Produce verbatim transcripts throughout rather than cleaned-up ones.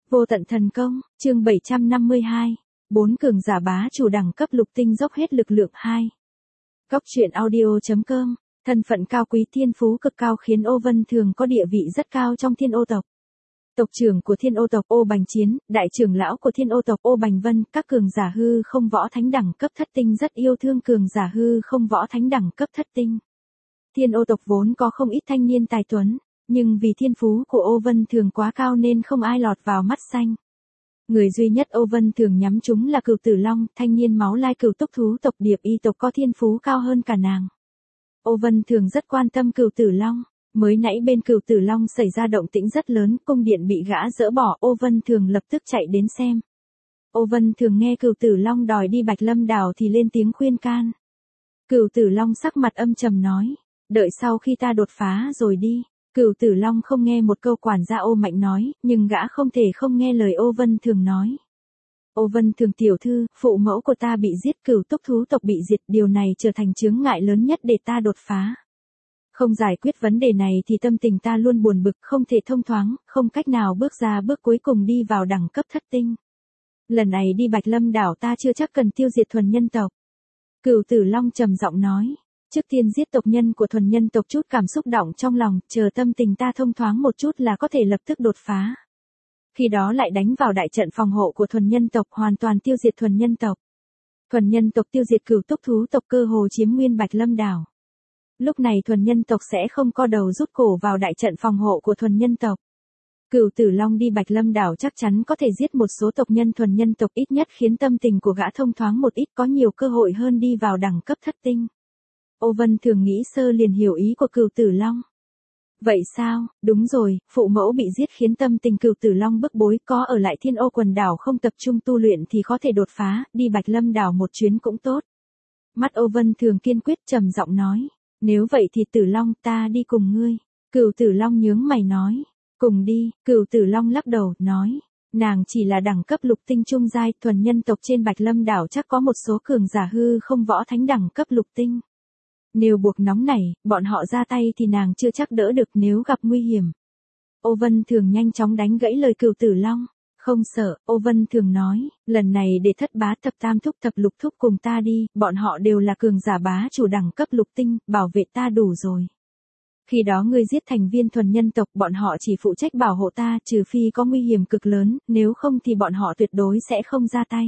Vô tận thần công, chương bảy trăm năm mươi hai. Bốn cường giả bá chủ đẳng cấp lục tinh dốc hết lực lượng hai. Góc truyện audio.com, thân phận cao quý thiên phú cực cao khiến Ô Vân Thường có địa vị rất cao trong Thiên Ô tộc. Tộc trưởng của Thiên Ô tộc Ô Bành Chiến, đại trưởng lão của Thiên Ô tộc Ô Bành Vân, các cường giả hư không võ thánh đẳng cấp thất tinh rất yêu thương cường giả hư không võ thánh đẳng cấp thất tinh. Thiên Ô tộc vốn có không ít thanh niên tài tuấn, nhưng vì thiên phú của Ô Vân Thường quá cao nên không ai lọt vào mắt xanh. Người duy nhất Ô Vân Thường nhắm trúng là Cửu Tử Long, thanh niên máu lai cửu túc thú tộc Điệp Y tộc có thiên phú cao hơn cả nàng. Ô Vân Thường rất quan tâm Cửu Tử Long, mới nãy bên Cửu Tử Long xảy ra động tĩnh rất lớn, cung điện bị gã dỡ bỏ, Ô Vân Thường lập tức chạy đến xem. Ô Vân Thường nghe Cửu Tử Long đòi đi Bạch Lâm Đảo thì lên tiếng khuyên can. Cửu Tử Long sắc mặt âm trầm nói, đợi sau khi ta đột phá rồi đi. Cửu Tử Long không nghe một câu quản gia Ô Mạnh nói, nhưng gã không thể không nghe lời Ô Vân Thường nói. Ô Vân Thường tiểu thư, phụ mẫu của ta bị giết, cửu túc thú tộc bị diệt, điều này trở thành chướng ngại lớn nhất để ta đột phá. Không giải quyết vấn đề này thì tâm tình ta luôn buồn bực, không thể thông thoáng, không cách nào bước ra bước cuối cùng đi vào đẳng cấp thất tinh. Lần này đi Bạch Lâm Đảo ta chưa chắc cần tiêu diệt thuần nhân tộc. Cửu Tử Long trầm giọng nói. Trước tiên giết tộc nhân của thuần nhân tộc chút cảm xúc động trong lòng, chờ tâm tình ta thông thoáng một chút là có thể lập tức đột phá. Khi đó lại đánh vào đại trận phòng hộ của thuần nhân tộc, hoàn toàn tiêu diệt thuần nhân tộc. Thuần nhân tộc tiêu diệt cửu túc thú tộc, cơ hồ chiếm nguyên Bạch Lâm Đảo. Lúc này thuần nhân tộc sẽ không co đầu rút cổ vào đại trận phòng hộ của thuần nhân tộc. Cửu Tử Long đi Bạch Lâm Đảo chắc chắn có thể giết một số tộc nhân thuần nhân tộc, ít nhất khiến tâm tình của gã thông thoáng một ít, có nhiều cơ hội hơn đi vào đẳng cấp thất tinh. Ô Vân Thường nghĩ sơ liền hiểu ý của Cửu Tử Long. Vậy sao, đúng rồi, phụ mẫu bị giết khiến tâm tình Cửu Tử Long bức bối, có ở lại Thiên Ô quần đảo không tập trung tu luyện thì có thể đột phá, đi Bạch Lâm Đảo một chuyến cũng tốt. Mắt Ô Vân Thường kiên quyết trầm giọng nói, nếu vậy thì Tử Long ta đi cùng ngươi. Cửu Tử Long nhướng mày nói, cùng đi. Cửu Tử Long lắc đầu, nói, nàng chỉ là đẳng cấp lục tinh trung giai, thuần nhân tộc trên Bạch Lâm Đảo chắc có một số cường giả hư không võ thánh đẳng cấp lục tinh. Nếu buộc nóng này, bọn họ ra tay thì nàng chưa chắc đỡ được nếu gặp nguy hiểm. Ô Vân Thường nhanh chóng đánh gãy lời Cửu Tử Long. Không sợ, Ô Vân Thường nói, lần này để thất bá thập tam thúc thập lục thúc cùng ta đi, bọn họ đều là cường giả bá chủ đẳng cấp lục tinh, bảo vệ ta đủ rồi. Khi đó ngươi giết thành viên thuần nhân tộc, bọn họ chỉ phụ trách bảo hộ ta, trừ phi có nguy hiểm cực lớn, nếu không thì bọn họ tuyệt đối sẽ không ra tay.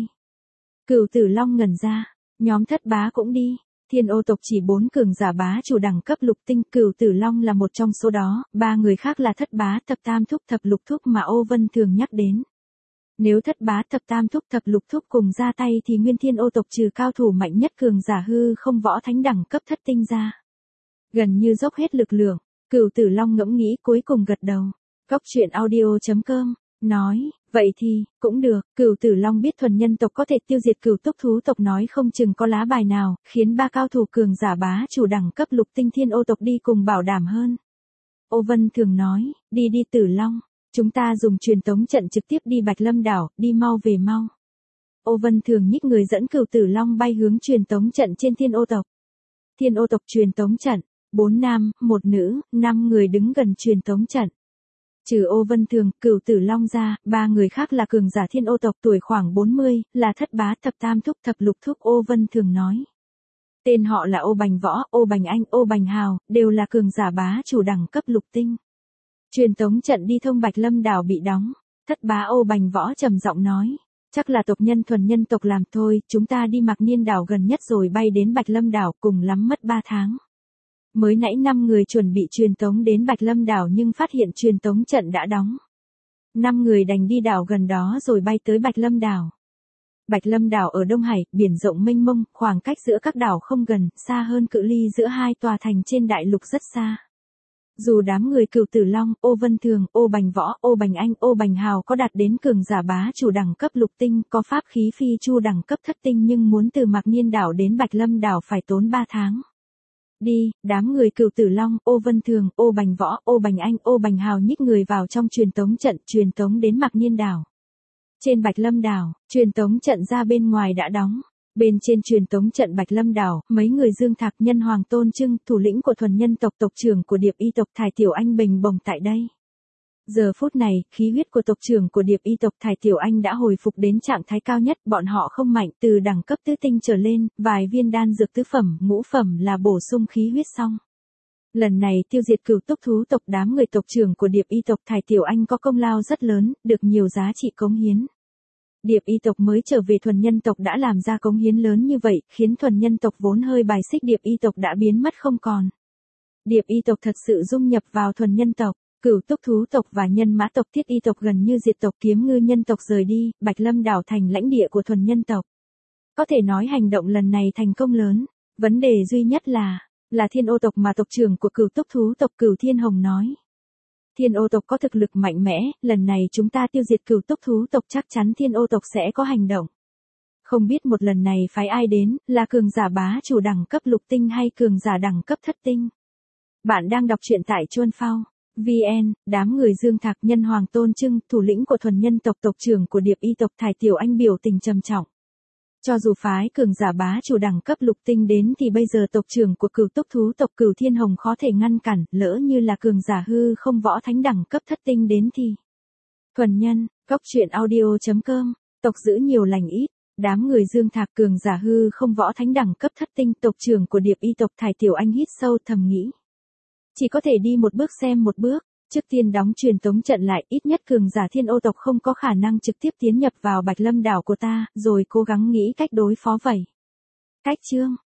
Cửu Tử Long ngẩn ra, nhóm thất bá cũng đi. Thiên Ô tộc chỉ bốn cường giả bá chủ đẳng cấp lục tinh, Cửu Tử Long là một trong số đó, ba người khác là thất bá thập tam thúc thập lục thúc mà Ô Vân Thường nhắc đến. Nếu thất bá thập tam thúc thập lục thúc cùng ra tay thì nguyên Thiên Ô tộc trừ cao thủ mạnh nhất cường giả hư không võ thánh đẳng cấp thất tinh ra. Gần như dốc hết lực lượng, Cửu Tử Long ngẫm nghĩ cuối cùng gật đầu. Góc truyện audio.com, nói, vậy thì, cũng được. Cửu Tử Long biết thuần nhân tộc có thể tiêu diệt cửu túc thú tộc, nói không chừng có lá bài nào, khiến ba cao thủ cường giả bá chủ đẳng cấp lục tinh Thiên Ô tộc đi cùng bảo đảm hơn. Ô Vân Thường nói, đi đi Tử Long, chúng ta dùng truyền tống trận trực tiếp đi Bạch Lâm Đảo, đi mau về mau. Ô Vân Thường nhích người dẫn Cửu Tử Long bay hướng truyền tống trận trên Thiên Ô tộc. Thiên Ô tộc truyền tống trận, bốn nam, một nữ, năm người đứng gần truyền tống trận. Trừ Ô Vân Thường, Cửu Tử Long ra, ba người khác là cường giả Thiên Ô tộc tuổi khoảng bốn mươi, là thất bá thập tam thúc thập lục thúc. Ô Vân Thường nói. Tên họ là Ô Bành Võ, Ô Bành Anh, Ô Bành Hào, đều là cường giả bá chủ đẳng cấp lục tinh. Truyền tống trận đi thông Bạch Lâm Đảo bị đóng. Thất bá Ô Bành Võ trầm giọng nói. Chắc là tộc nhân thuần nhân tộc làm thôi, chúng ta đi Mạc Niên Đảo gần nhất rồi bay đến Bạch Lâm Đảo, cùng lắm mất ba tháng. Mới nãy năm người chuẩn bị truyền tống đến Bạch Lâm Đảo nhưng phát hiện truyền tống trận đã đóng. Năm người đành đi đảo gần đó rồi bay tới Bạch Lâm Đảo. Bạch Lâm Đảo ở Đông Hải, biển rộng mênh mông, khoảng cách giữa các đảo không gần, xa hơn cự ly giữa hai tòa thành trên đại lục rất xa. Dù đám người Cửu Tử Long, Ô Vân Thường, Ô Bành Võ, Ô Bành Anh, Ô Bành Hào có đạt đến cường giả bá chủ đẳng cấp lục tinh, có pháp khí phi chu đẳng cấp thất tinh, nhưng muốn từ Mạc Niên Đảo đến Bạch Lâm Đảo phải tốn ba tháng. Đi, đám người Cửu Tử Long, Ô Vân Thường, Ô Bành Võ, Ô Bành Anh, Ô Bành Hào nhích người vào trong truyền tống trận, truyền tống đến Mạc Niên Đảo. Trên Bạch Lâm Đảo, truyền tống trận ra bên ngoài đã đóng. Bên trên truyền tống trận Bạch Lâm Đảo, mấy người Dương Thạc, Nhân Hoàng Tôn Trưng, thủ lĩnh của thuần nhân tộc, tộc trưởng của Điệp Y tộc Thải Tiểu Anh bình bồng tại đây. Giờ phút này, khí huyết của tộc trưởng của Điệp Y tộc Thải Tiểu Anh đã hồi phục đến trạng thái cao nhất, bọn họ không mạnh, từ đẳng cấp tứ tinh trở lên, vài viên đan dược tứ phẩm, ngũ phẩm là bổ sung khí huyết xong. Lần này tiêu diệt cửu túc thú tộc, đám người tộc trưởng của Điệp Y tộc Thải Tiểu Anh có công lao rất lớn, được nhiều giá trị cống hiến. Điệp Y tộc mới trở về thuần nhân tộc đã làm ra cống hiến lớn như vậy, khiến thuần nhân tộc vốn hơi bài xích Điệp Y tộc đã biến mất không còn. Điệp Y tộc thật sự dung nhập vào thuần nhân tộc, cửu túc thú tộc và nhân mã tộc Thiết Y tộc gần như diệt tộc, kiếm ngư nhân tộc rời đi, Bạch Lâm đảo thành lãnh địa của thuần nhân tộc. Có thể nói hành động lần này thành công lớn, vấn đề duy nhất là, là Thiên Ô tộc mà tộc trưởng của cửu túc thú tộc Cửu Thiên Hồng nói. Thiên Ô tộc có thực lực mạnh mẽ, lần này chúng ta tiêu diệt cửu túc thú tộc chắc chắn Thiên Ô tộc sẽ có hành động. Không biết một lần này phái ai đến, là cường giả bá chủ đẳng cấp lục tinh hay cường giả đẳng cấp thất tinh. Bạn đang đọc truyện tại Chuan Phao. vê en, đám người Dương Thạc Nhân Hoàng Tôn Trưng, thủ lĩnh của thuần nhân tộc tộc trưởng của Điệp Y tộc Thải Tiểu Anh biểu tình trầm trọng. Cho dù phái cường giả bá chủ đẳng cấp lục tinh đến thì bây giờ tộc trưởng của cửu túc thú tộc Cửu Thiên Hồng khó thể ngăn cản, lỡ như là cường giả hư không võ thánh đẳng cấp thất tinh đến thì. Thuần nhân, góc truyện audio chấm com, tộc giữ nhiều lành ít, đám người Dương Thạc cường giả hư không võ thánh đẳng cấp thất tinh, tộc trưởng của Điệp Y tộc Thải Tiểu Anh hít sâu thầm nghĩ. Chỉ có thể đi một bước xem một bước, trước tiên đóng truyền tống trận lại, ít nhất cường giả Thiên Ô tộc không có khả năng trực tiếp tiến nhập vào Bạch Lâm đảo của ta, rồi cố gắng nghĩ cách đối phó vậy. Cách chương